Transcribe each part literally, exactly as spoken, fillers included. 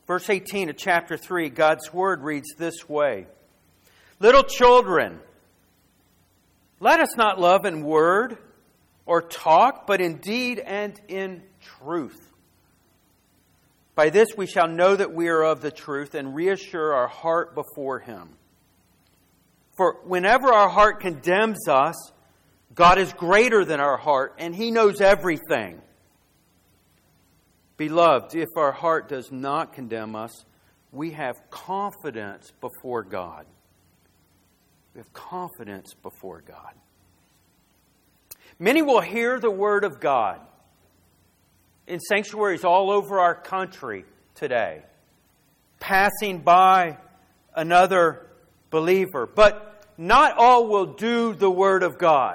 Verse eighteen of chapter three, God's Word reads this way. Little children, let us not love in word or talk, but in deed and in truth. By this we shall know that we are of the truth and reassure our heart before Him. For whenever our heart condemns us, God is greater than our heart, and He knows everything. Beloved, if our heart does not condemn us, we have confidence before God. We have confidence before God. Many will hear the Word of God in sanctuaries all over our country today, passing by another believer. But not all will do the Word of God.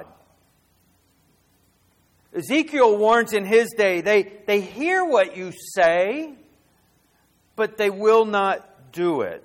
Ezekiel warns in his day, they, they hear what you say, but they will not do it.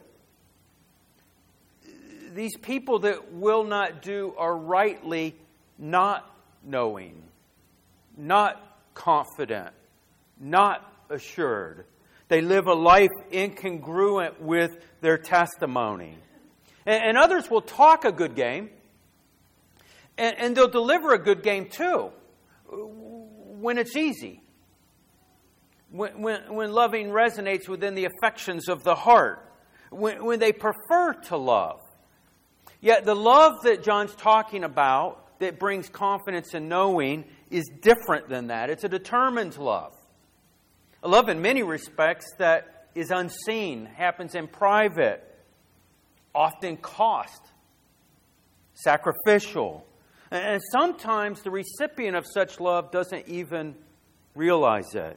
These people that will not do are rightly not knowing, not confident, not assured. They live a life incongruent with their testimony. And, and others will talk a good game, and, and they'll deliver a good game too, when it's easy. When, when, when loving resonates within the affections of the heart. When, when they prefer to love. Yet the love that John's talking about that brings confidence in knowing is different than that. It's a determined love. A love in many respects that is unseen, happens in private, often cost, sacrificial. And sometimes the recipient of such love doesn't even realize it.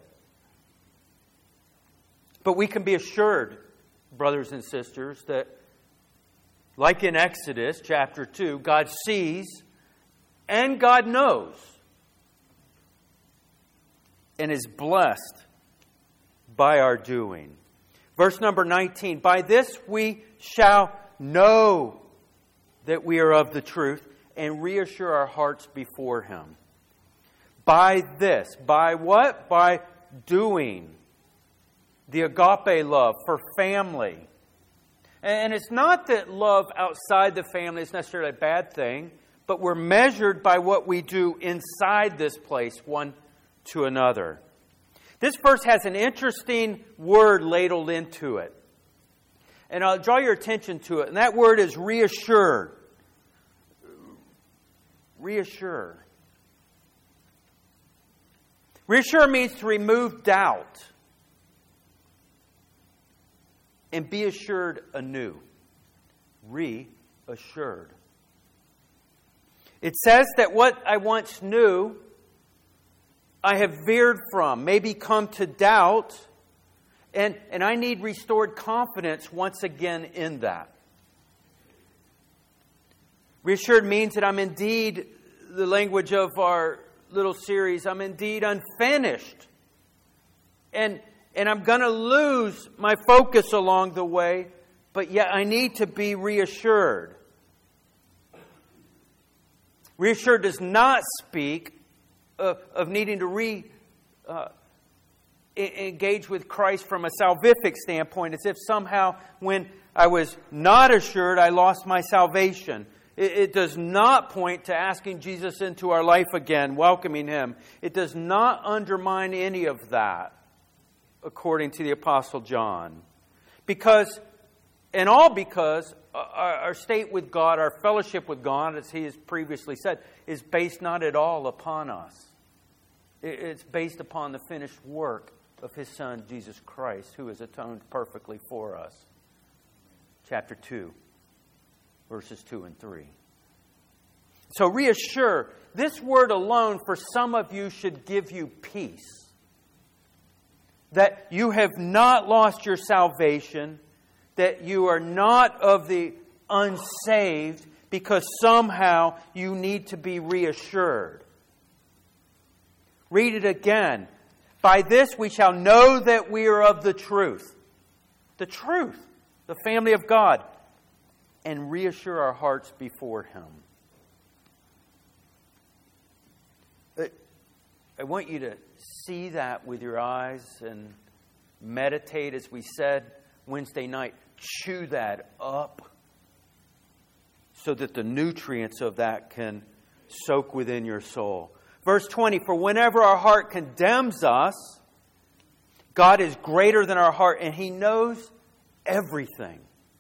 But we can be assured, brothers and sisters, that like in Exodus chapter two, God sees and God knows and is blessed by our doing. Verse number nineteen, by this we shall know that we are of the truth and reassure our hearts before Him. By this, by what? By doing the agape love for family. And it's not that love outside the family is necessarily a bad thing, but we're measured by what we do inside this place, one to another. This verse has an interesting word ladled into it. And I'll draw your attention to it. And that word is reassured. Reassure. Reassure means to remove doubt and be assured anew. Reassured. It says that what I once knew, I have veered from, maybe come to doubt, and, and I need restored confidence once again in that. Reassured means that I'm indeed, the language of our little series, I'm indeed unfinished. And, and I'm going to lose my focus along the way, but yet I need to be reassured. Reassured does not speak of, of needing to re, uh, engage with Christ from a salvific standpoint, as if somehow when I was not assured, I lost my salvation. It does not point to asking Jesus into our life again, welcoming Him. It does not undermine any of that, according to the Apostle John. Because, and all because, our, our state with God, our fellowship with God, as he has previously said, is based not at all upon us. It's based upon the finished work of His Son, Jesus Christ, who has atoned perfectly for us. Chapter two. Verses two and three. So reassure, this word alone for some of you should give you peace. That you have not lost your salvation, that you are not of the unsaved, because somehow you need to be reassured. Read it again. By this we shall know that we are of the truth. The truth, the family of God. And reassure our hearts before Him. I want you to see that with your eyes and meditate, as we said Wednesday night. Chew that up so that the nutrients of that can soak within your soul. Verse twenty, for whenever our heart condemns us, God is greater than our heart, and He knows everything.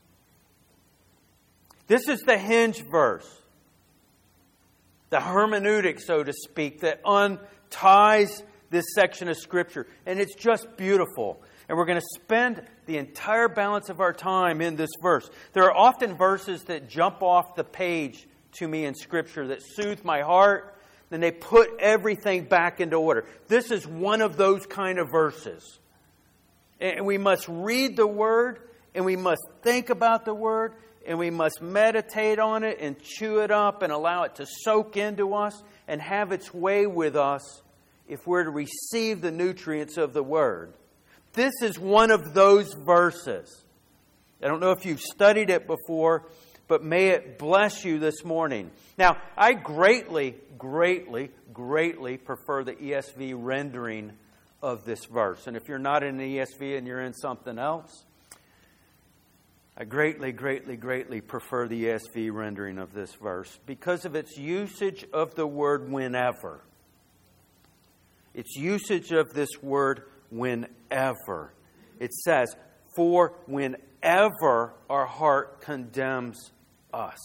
This is the hinge verse, the hermeneutic, so to speak, that unties this section of Scripture. And it's just beautiful. And we're going to spend the entire balance of our time in this verse. There are often verses that jump off the page to me in Scripture that soothe my heart, and they put everything back into order. This is one of those kind of verses. And we must read the Word, and we must think about the Word, and we must meditate on it and chew it up and allow it to soak into us and have its way with us if we're to receive the nutrients of the Word. This is one of those verses. I don't know if you've studied it before, but may it bless you this morning. Now, I greatly, greatly, greatly prefer the E S V rendering of this verse. And if you're not in the E S V and you're in something else, I greatly, greatly, greatly prefer the E S V rendering of this verse because of its usage of the word whenever. Its usage of this word whenever. It says, for whenever our heart condemns us.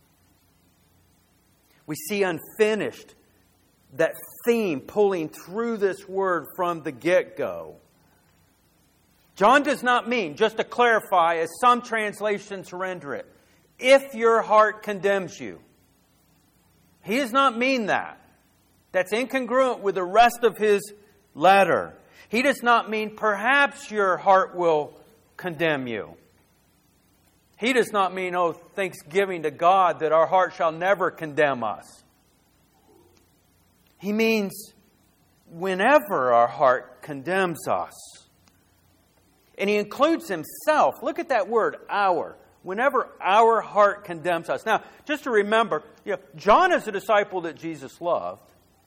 We see unfinished that theme pulling through this word from the get-go. John does not mean, just to clarify, as some translations render it, if your heart condemns you. He does not mean that. That's incongruent with the rest of his letter. He does not mean perhaps your heart will condemn you. He does not mean, oh, thanksgiving to God that our heart shall never condemn us. He means whenever our heart condemns us. And He includes Himself. Look at that word, our. Whenever our heart condemns us. Now, just to remember, you know, John is a disciple that Jesus loved.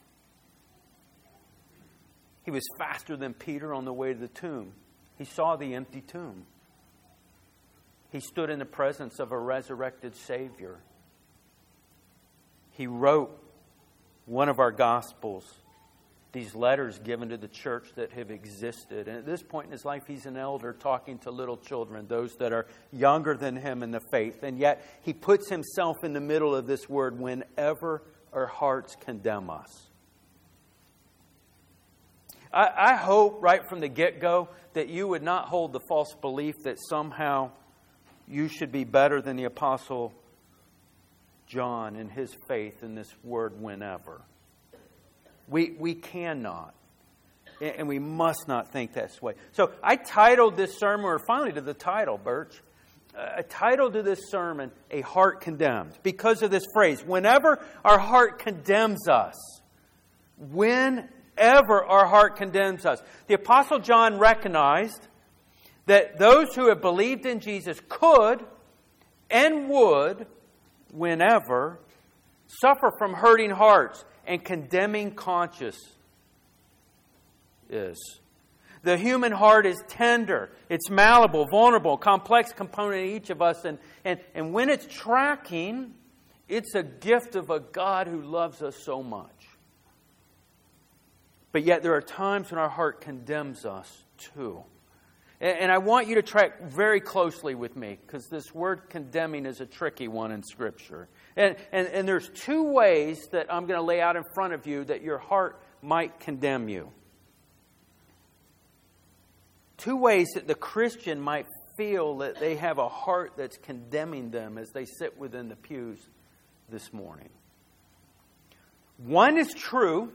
He was faster than Peter on the way to the tomb. He saw the empty tomb. He stood in the presence of a resurrected Savior. He wrote one of our Gospels, these letters given to the church that have existed. And at this point in his life, he's an elder talking to little children, those that are younger than him in the faith. And yet, he puts himself in the middle of this word, whenever our hearts condemn us. I, I hope right from the get-go that you would not hold the false belief that somehow you should be better than the Apostle John in his faith in this word whenever. We we cannot. And we must not think this way. So I titled this sermon, or finally to the title, Birch. I titled to this sermon, A Heart Condemned. Because of this phrase, whenever our heart condemns us. Whenever our heart condemns us. The Apostle John recognized that those who have believed in Jesus could and would, whenever, suffer from hurting hearts and condemning consciences. The human heart is tender, it's malleable, vulnerable, complex component in each of us. And, and, and when it's tracking, it's a gift of a God who loves us so much. But yet there are times when our heart condemns us too. And I want you to track very closely with me, because this word condemning is a tricky one in Scripture. And, and, and there's two ways that I'm going to lay out in front of you that your heart might condemn you. Two ways that the Christian might feel that they have a heart that's condemning them as they sit within the pews this morning. One is true,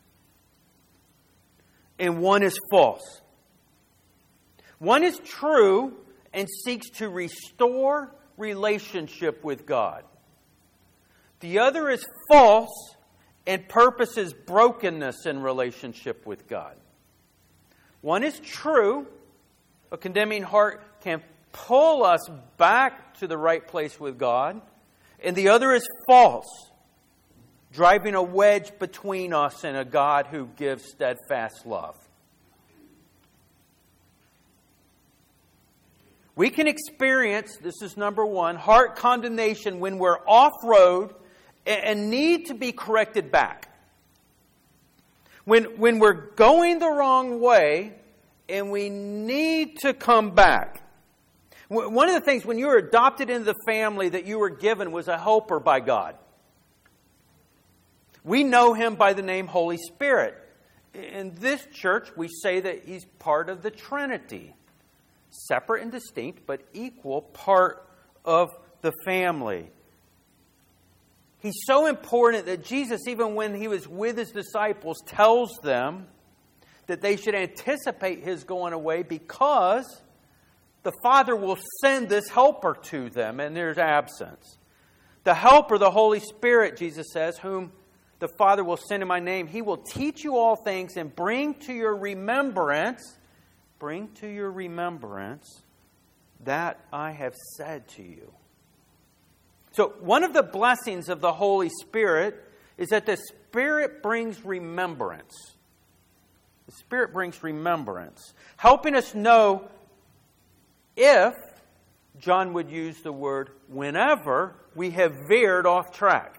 and one is false. One is true and seeks to restore relationship with God. The other is false and purposes brokenness in relationship with God. One is true. A condemning heart can pull us back to the right place with God. And the other is false, driving a wedge between us and a God who gives steadfast love. We can experience, this is number one, heart condemnation when we're off-road and need to be corrected back. When, when we're going the wrong way and we need to come back. One of the things when you were adopted into the family that you were given was a helper by God. We know Him by the name Holy Spirit. In this church, we say that He's part of the Trinity. Separate and distinct, but equal part of the family. He's so important that Jesus, even when He was with His disciples, tells them that they should anticipate His going away because the Father will send this helper to them in their absence. The helper, the Holy Spirit, Jesus says, whom the Father will send in my name. He will teach you all things and bring to your remembrance, bring to your remembrance that I have said to you. So one of the blessings of the Holy Spirit is that the Spirit brings remembrance. The Spirit brings remembrance, helping us know if, John would use the word whenever, we have veered off track.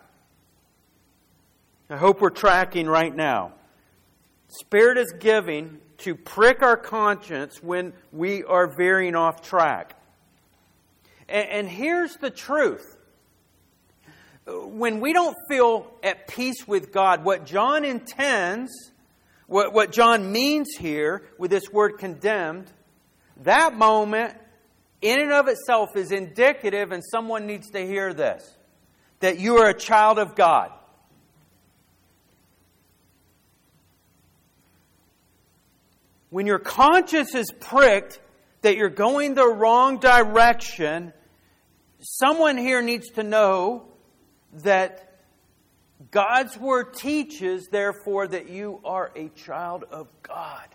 I hope we're tracking right now. Spirit is giving to prick our conscience when we are veering off track. And, and here's the truth. When we don't feel at peace with God, what John intends, what, what John means here with this word condemned, that moment in and of itself is indicative, and someone needs to hear this, that you are a child of God. When your conscience is pricked that you're going the wrong direction, someone here needs to know that God's Word teaches, therefore, that you are a child of God.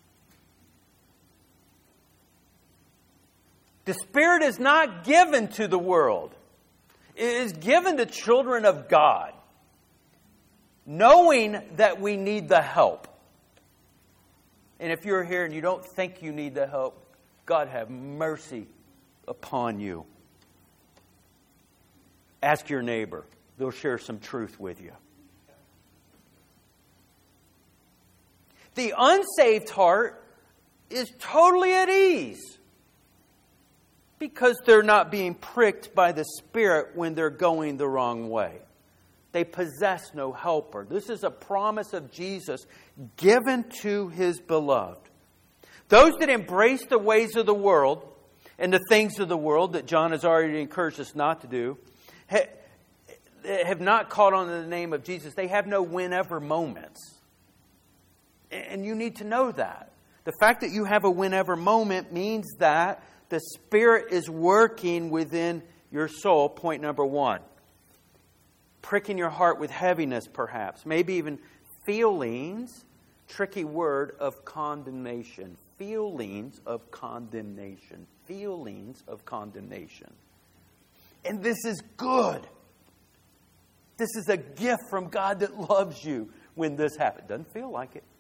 The Spirit is not given to the world. It is given to children of God, knowing that we need the help. And if you're here and you don't think you need the help, God have mercy upon you. Ask your neighbor. They'll share some truth with you. The unsaved heart is totally at ease because they're not being pricked by the Spirit when they're going the wrong way. They possess no helper. This is a promise of Jesus given to His beloved. Those that embrace the ways of the world and the things of the world that John has already encouraged us not to do have not called on the name of Jesus. They have no whenever moments. And you need to know that. The fact that you have a whenever moment means that the Spirit is working within your soul, point number one. Pricking your heart with heaviness, perhaps. Maybe even feelings, tricky word, of condemnation. Feelings of condemnation. Feelings of condemnation. And this is good. This is a gift from God that loves you when this happens. Doesn't feel like it.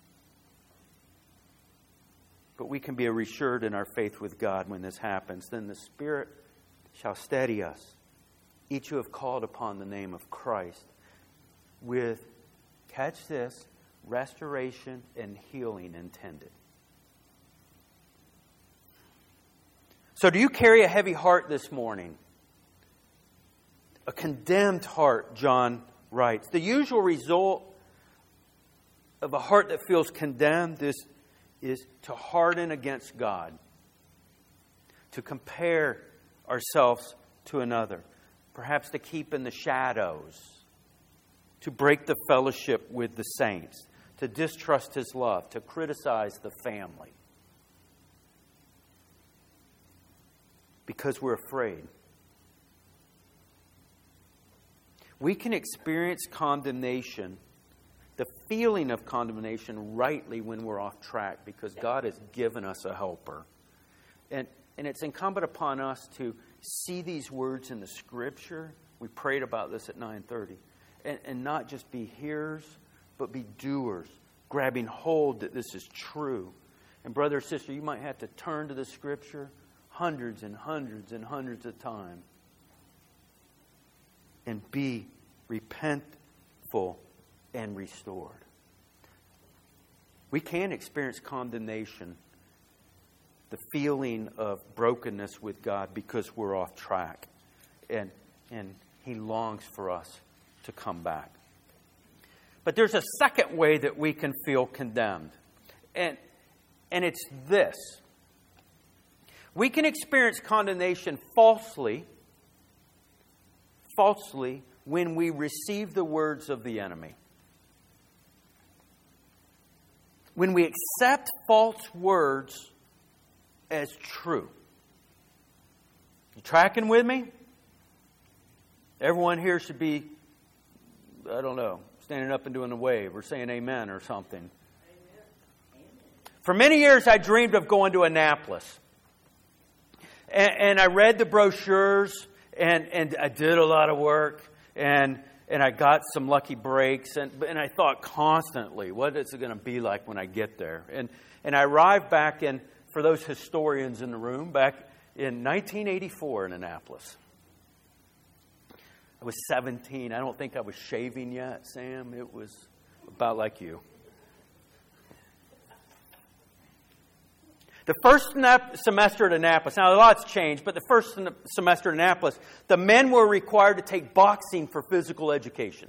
But we can be reassured in our faith with God when this happens. Then the Spirit shall steady us, each who have called upon the name of Christ, with, catch this, restoration and healing intended. So do you carry a heavy heart this morning? A condemned heart, John writes. The usual result of a heart that feels condemned is, is to harden against God, to compare ourselves to another, perhaps to keep in the shadows, to break the fellowship with the saints, to distrust His love, to criticize the family, because we're afraid. We can experience condemnation, the feeling of condemnation, rightly when we're off track because God has given us a helper. And, and it's incumbent upon us to see these words in the Scripture. We prayed about this at nine thirty. And, and not just be hearers, but be doers, grabbing hold that this is true. And brother or sister, you might have to turn to the Scripture, hundreds and hundreds and hundreds of times. And be repentful and restored. We can experience condemnation, the feeling of brokenness with God because we're off track. And, and He longs for us to come back. But there's a second way that we can feel condemned. And, and it's this. We can experience condemnation falsely, falsely when we receive the words of the enemy. When we accept false words as true. You tracking with me? Everyone here should be, I don't know, standing up and doing a wave or saying amen or something. Amen. For many years I dreamed of going to Annapolis. And, and I read the brochures and, and I did a lot of work and and I got some lucky breaks and and I thought constantly, what is it going to be like when I get there? And and I arrived back in, for those historians in the room, back in nineteen eighty-four in Annapolis. I was seventeen. I don't think I was shaving yet, Sam. It was about like you. The first semester at Annapolis, now a lot's changed, but the first semester at Annapolis, the men were required to take boxing for physical education.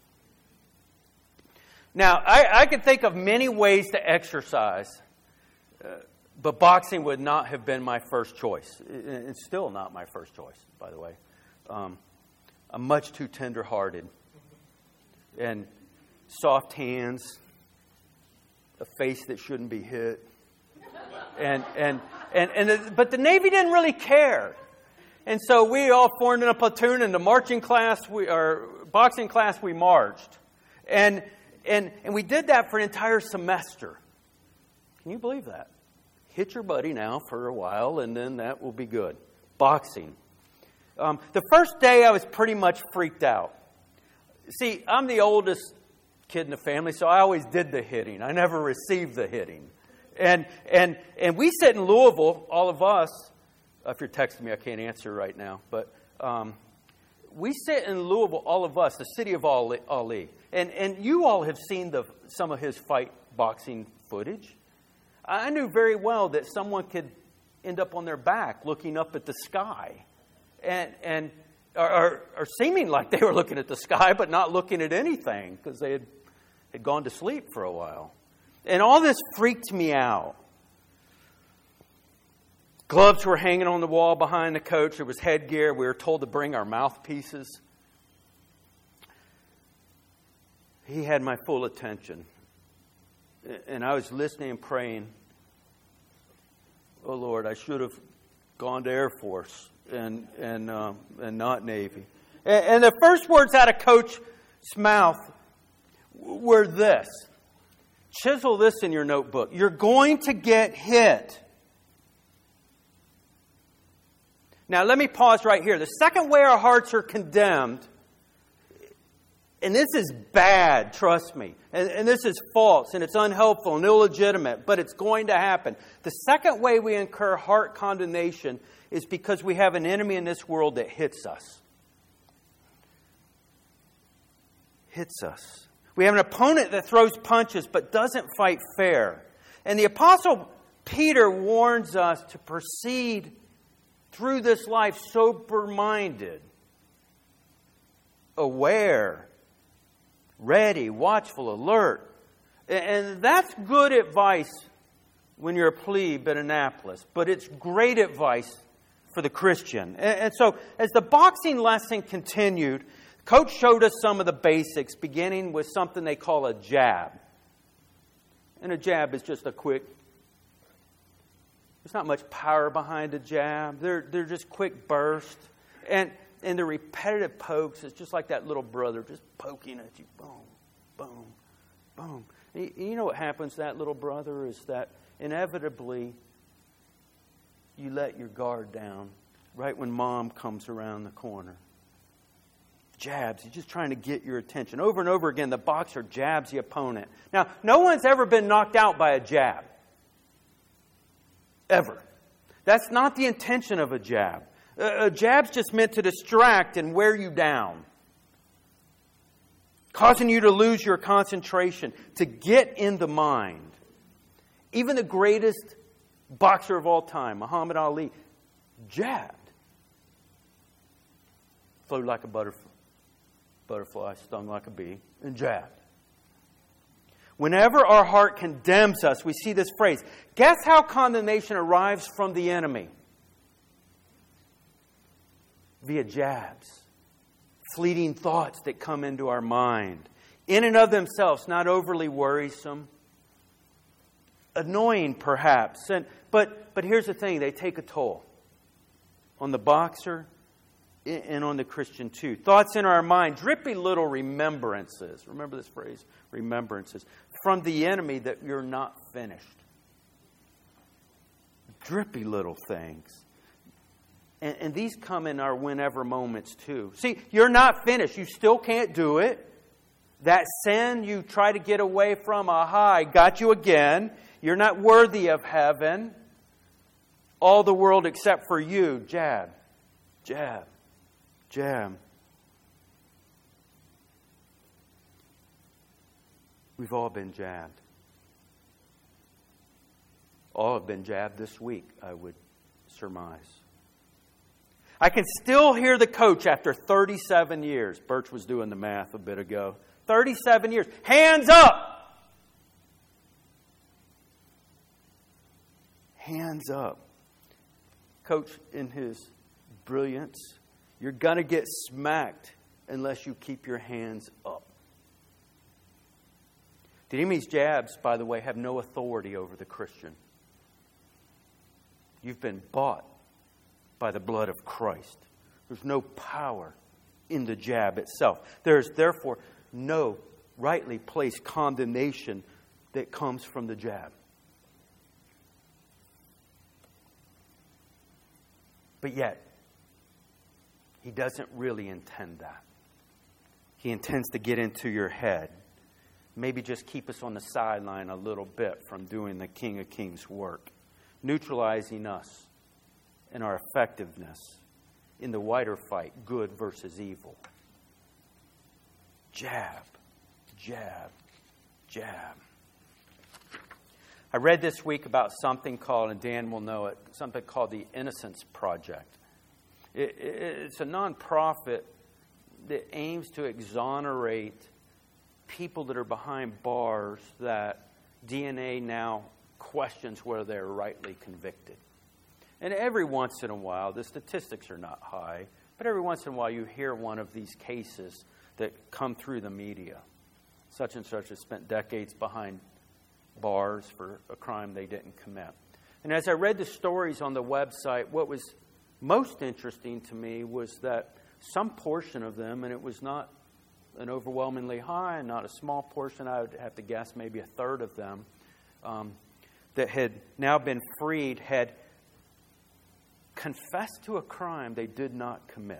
Now, I, I can think of many ways to exercise, uh, but boxing would not have been my first choice. It's still not my first choice, by the way. Um, I'm much too tender-hearted. And soft hands, a face that shouldn't be hit. And, and, and, and, but the Navy didn't really care. And so we all formed in a platoon in the marching class, we, or boxing class, we marched. And, and, and we did that for an entire semester. Can you believe that? Hit your buddy now for a while and then that will be good. Boxing. Um, the first day I was pretty much freaked out. See, I'm the oldest kid in the family, so I always did the hitting. I never received the hitting. And and and we sit in Louisville, all of us. If you're texting me, I can't answer right now. But um, we sit in Louisville, all of us, the city of Ali. Ali. And and you all have seen the some of his fight boxing footage. I knew very well that someone could end up on their back looking up at the sky, and and or, or seeming like they were looking at the sky, but not looking at anything because they had had gone to sleep for a while. And all this freaked me out. Gloves were hanging on the wall behind the coach. There was headgear. We were told to bring our mouthpieces. He had my full attention. And I was listening and praying, oh, Lord, I should have gone to Air Force and and uh, and not Navy. And, and the first words out of Coach's mouth were this. Chisel this in your notebook. You're going to get hit. Now, let me pause right here. The second way our hearts are condemned, and this is bad, trust me, and, and this is false, and it's unhelpful and illegitimate, but it's going to happen. The second way we incur heart condemnation is because we have an enemy in this world that hits us. Hits us. We have an opponent that throws punches but doesn't fight fair. And the Apostle Peter warns us to proceed through this life sober-minded, aware, ready, watchful, alert. And that's good advice when you're a plebe at Annapolis, but it's great advice for the Christian. And so as the boxing lesson continued, Coach showed us some of the basics, beginning with something they call a jab. And a jab is just a quick, there's not much power behind a jab. They're, they're just quick bursts. And, and the repetitive pokes, it's just like that little brother just poking at you. Boom, boom, boom. And you know what happens to that little brother is that inevitably you let your guard down right when mom comes around the corner. Jabs. He's just trying to get your attention. Over and over again, the boxer jabs the opponent. Now, no one's ever been knocked out by a jab. Ever. That's not the intention of a jab. A jab's just meant to distract and wear you down, causing you to lose your concentration, to get in the mind. Even the greatest boxer of all time, Muhammad Ali, jabbed. Flew like a butterfly, butterfly, stung like a bee, and jabbed. Whenever our heart condemns us, we see this phrase. Guess how condemnation arrives from the enemy? Via jabs. Fleeting thoughts that come into our mind. In and of themselves, not overly worrisome. Annoying, perhaps. And, but, but here's the thing. They take a toll. On the boxer and on the Christian too. Thoughts in our mind. Drippy little remembrances. Remember this phrase? Remembrances. From the enemy that you're not finished. Drippy little things. And, and these come in our whenever moments too. See, you're not finished. You still can't do it. That sin you try to get away from, aha, I got you again. You're not worthy of heaven. All the world except for you. Jab, jab, jab. We've all been jabbed. All have been jabbed this week, I would surmise. I can still hear the coach after thirty-seven years. Birch was doing the math a bit ago. thirty-seven years. Hands up! Hands up. Coach, in his brilliance, you're going to get smacked unless you keep your hands up. The enemy's jabs, by the way, have no authority over the Christian. You've been bought by the blood of Christ. There's no power in the jab itself. There is therefore no rightly placed condemnation that comes from the jab. But yet, he doesn't really intend that. He intends to get into your head. Maybe just keep us on the sideline a little bit from doing the King of Kings work. Neutralizing us and our effectiveness in the wider fight, good versus evil. Jab, jab, jab. I read this week about something called, and Dan will know it, something called the Innocence Project. It, it, it's a nonprofit that aims to exonerate people that are behind bars that D N A now questions whether they're rightly convicted. And every once in a while, the statistics are not high, but every once in a while you hear one of these cases that come through the media. Such and such has spent decades behind bars for a crime they didn't commit. And as I read the stories on the website, what was most interesting to me was that some portion of them, and it was not an overwhelmingly high and not a small portion, I would have to guess maybe a third of them, um, that had now been freed, had confessed to a crime they did not commit.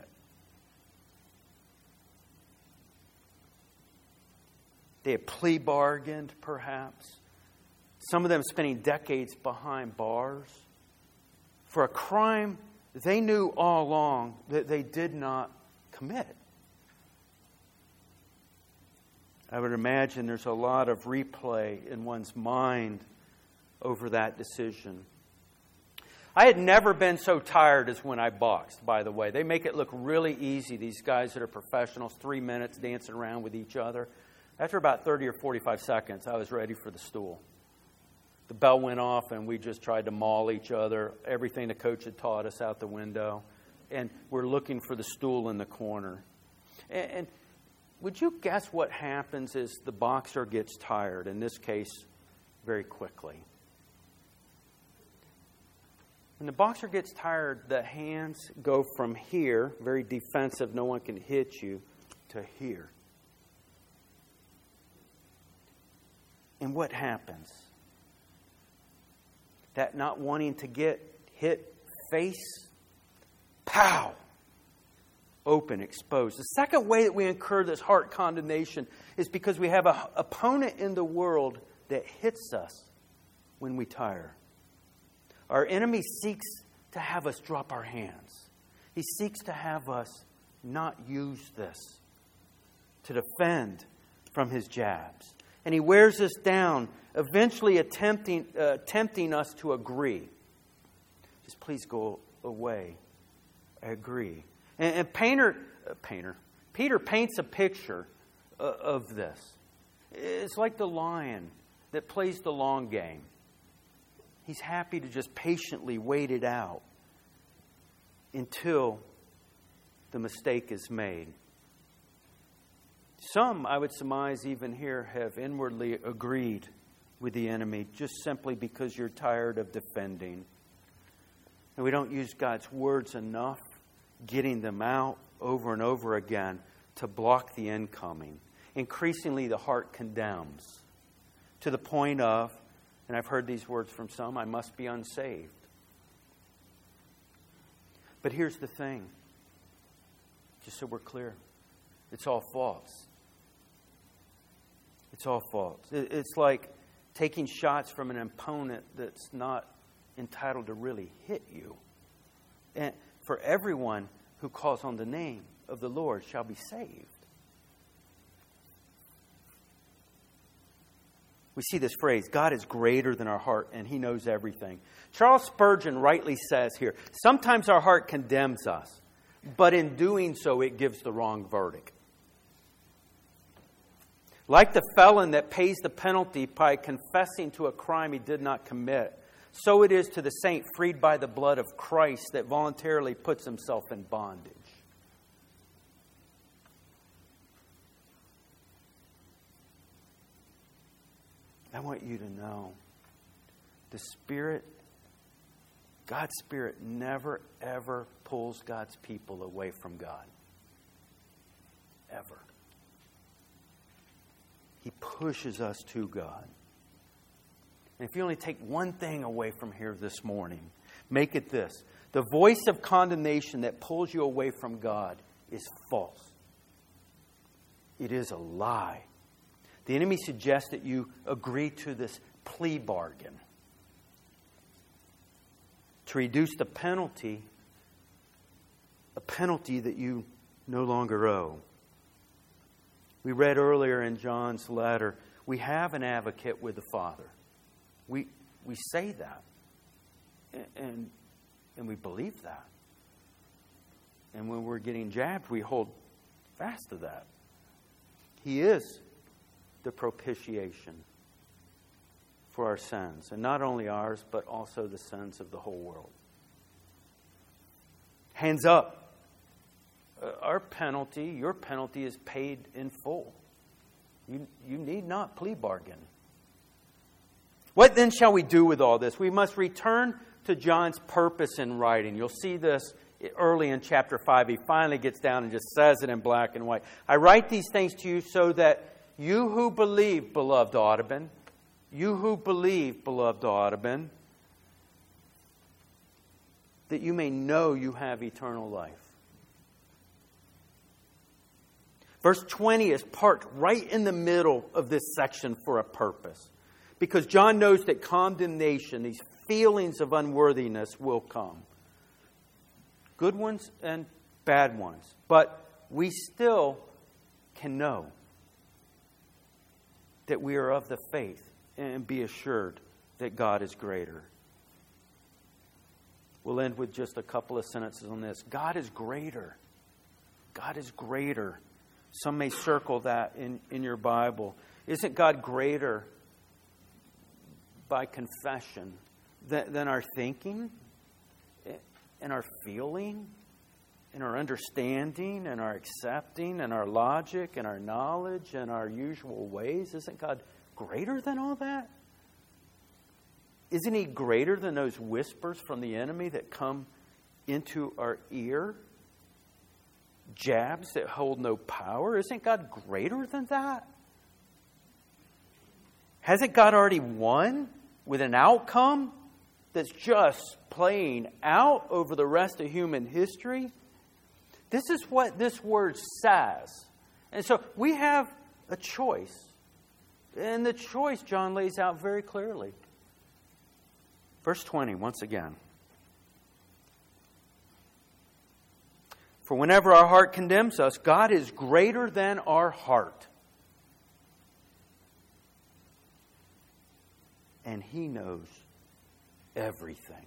They had plea bargained, perhaps. Some of them spending decades behind bars for a crime they knew all along that they did not commit. I would imagine there's a lot of replay in one's mind over that decision. I had never been so tired as when I boxed, by the way. They make it look really easy, these guys that are professionals, three minutes dancing around with each other. After about thirty or forty-five seconds, I was ready for the stool. The bell went off and we just tried to maul each other. Everything the coach had taught us out the window. And we're looking for the stool in the corner. And, and would you guess what happens is the boxer gets tired, in this case, very quickly. When the boxer gets tired, the hands go from here, very defensive, no one can hit you, to here. And what happens? That not wanting to get hit face, pow, open, exposed. The second way that we incur this heart condemnation is because we have an opponent in the world that hits us when we tire. Our enemy seeks to have us drop our hands. He seeks to have us not use this to defend from his jabs. And he wears us down, eventually attempting, uh, tempting us to agree. Just please go away. I agree. And, and Painter, uh, Painter, Peter paints a picture uh, of this. It's like the lion that plays the long game. He's happy to just patiently wait it out until the mistake is made. Some, I would surmise, even here, have inwardly agreed with the enemy just simply because you're tired of defending. And we don't use God's words enough, getting them out over and over again to block the incoming. Increasingly, the heart condemns to the point of, and I've heard these words from some, I must be unsaved. But here's the thing, just so we're clear, it's all false. It's all false. It's like taking shots from an opponent that's not entitled to really hit you. And for everyone who calls on the name of the Lord shall be saved. We see this phrase, God is greater than our heart and He knows everything. Charles Spurgeon rightly says here, sometimes our heart condemns us, but in doing so it gives the wrong verdict. Like the felon that pays the penalty by confessing to a crime he did not commit, so it is to the saint freed by the blood of Christ that voluntarily puts himself in bondage. I want you to know the Spirit, God's Spirit never, ever pulls God's people away from God. Ever. He pushes us to God. And if you only take one thing away from here this morning, make it this. The voice of condemnation that pulls you away from God is false. It is a lie. The enemy suggests that you agree to this plea bargain to reduce the penalty, a penalty that you no longer owe. We read earlier in John's letter, we have an advocate with the Father. We we say that. And, and we believe that. And when we're getting jabbed, we hold fast to that. He is the propitiation for our sins. And not only ours, but also the sins of the whole world. Hands up. Uh, our penalty, your penalty is paid in full. You, you need not plea bargain. What then shall we do with all this? We must return to John's purpose in writing. You'll see this early in chapter five. He finally gets down and just says it in black and white. I write these things to you so that you who believe, beloved Audubon, you who believe, beloved Audubon, that you may know you have eternal life. Verse twenty is parked right in the middle of this section for a purpose. Because John knows that condemnation, these feelings of unworthiness will come. Good ones and bad ones. But we still can know that we are of the faith and be assured that God is greater. We'll end with just a couple of sentences on this. God is greater. God is greater. Some may circle that in, in your Bible. Isn't God greater by confession than, than our thinking and our feeling and our understanding and our accepting and our logic and our knowledge and our usual ways? Isn't God greater than all that? Isn't He greater than those whispers from the enemy that come into our ear? Jabs that hold no power? Isn't God greater than that? Hasn't God already won with an outcome that's just playing out over the rest of human history? This is what this word says. And so we have a choice. And the choice John lays out very clearly. Verse twenty, once again. For whenever our heart condemns us, God is greater than our heart. And He knows everything.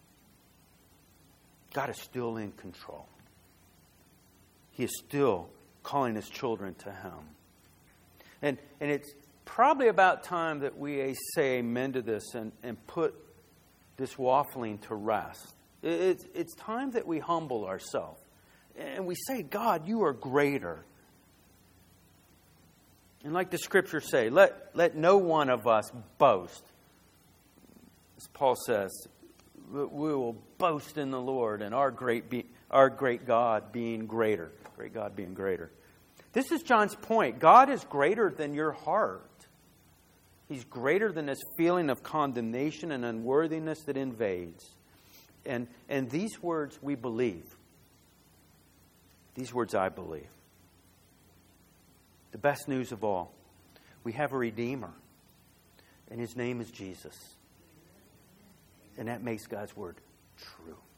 God is still in control. He is still calling His children to Him. And, and it's probably about time that we say amen to this and, and put this waffling to rest. It's, it's time that we humble ourselves. And we say, God, you are greater. And like the Scriptures say, let, let no one of us boast. As Paul says, we will boast in the Lord and our great be, our great God being greater. Great God being greater. This is John's point. God is greater than your heart. He's greater than this feeling of condemnation and unworthiness that invades. And, and these words we believe. These words I believe. The best news of all, we have a Redeemer. And His name is Jesus. And that makes God's word true.